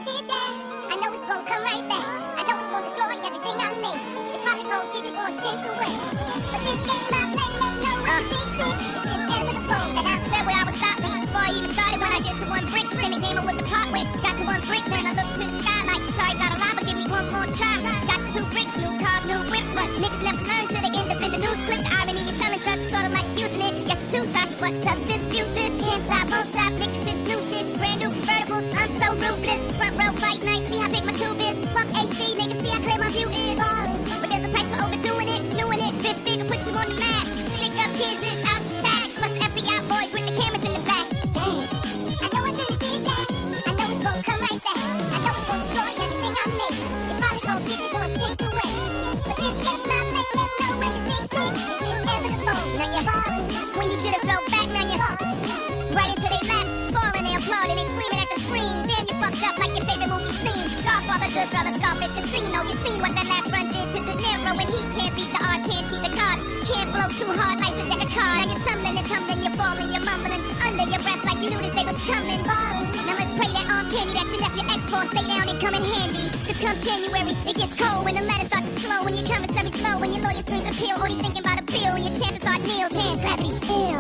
did that. I know it's gonna come right back. I know it's gonna destroy everything I made. It's probably gonna get you or sent away. But this game I play ain't no way to fix it. It's inevitable. And I said where I would stop me before I even started. When I get to one brick, in the game I was the part with. Got to one brick, then I look to the sky like, sorry, got a lot, but give me one more try. Got to 2 bricks, new cars, new whips, but niggas never learn to the end of the news clip. The irony is selling drugs, sorta like using it. Guess it's 2 sides, but substance abuses. Can't stop, won't stop, niggas, it's new shit. Brand new convertibles, I'm so ruthless. Front row, fight night, see how big my tube is. Fuck HD, niggas, see how clear my view is. But there's a price for overdoing it, doing it. This big will put you on the map. Stick up kids is out to tag. Plus FBI boys with the cameras in the back. Damn, I know I should've did that. I know it's gonna come right back. I know it's gonna destroy everything I made. It's probably gonna get you or sent away. But this game I play ain't no way to fix it. It's inevitable. Now you're hard when you should've fell back. Now you're hard right into their lap, falling, they applaud and they screaming at the screen. Damn, you fucked up like your favorite movie scene. Godfather, Goodfellas, Scarface, Casino. You seen what that last run did to De Niro, and he can't beat the art, can't cheat the card, can't blow too hard, life's a deck of cards. Now you're tumbling and tumbling, you're falling, you're mumbling under your breath like you knew this day was coming. Now let's pray that arm candy that you left your ex for stay down and come in handy. Cause come January, it gets cold when the letters start to slow, when your commissary slow, when your lawyer screams appeal, only thinking about a bill, when your chances are nil. Damn, gravity's ill.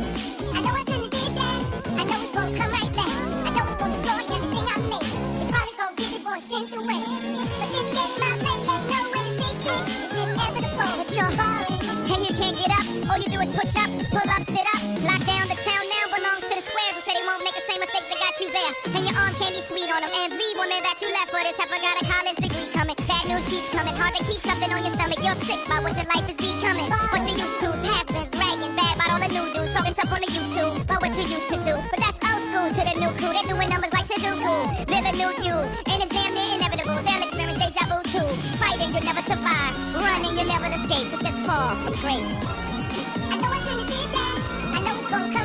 I know I should've did that. I know it's gonna come right back. I know it's gonna destroy everything I made. It's probably gonna get you or sent away. But this game I play ain't no way to fix it. It's inevitable. But you're falling and you can't get up. All you do is push up, pull up, sit up. Lock down the town now belongs to the squares who say they won't make the same mistakes that got you there. And your arm can't be sweet on them. And leave woman that you left for this heifer got a college degree coming. Bad news keeps coming. Hard to keep something on your stomach. You're sick by what your life is becoming. What you used to's has-beens bragging bad about all the new dudes talking tough on the YouTube about what you used to do. But that's old school to the new crew. They're doing numbers like Sudoku. Live a new you, and it's damn near inevitable. They'll experience deja vu too. Fighting, you'll never survive. Running, you'll never escape. So just fall from grace. I know I should've did that. I know it's gonna come.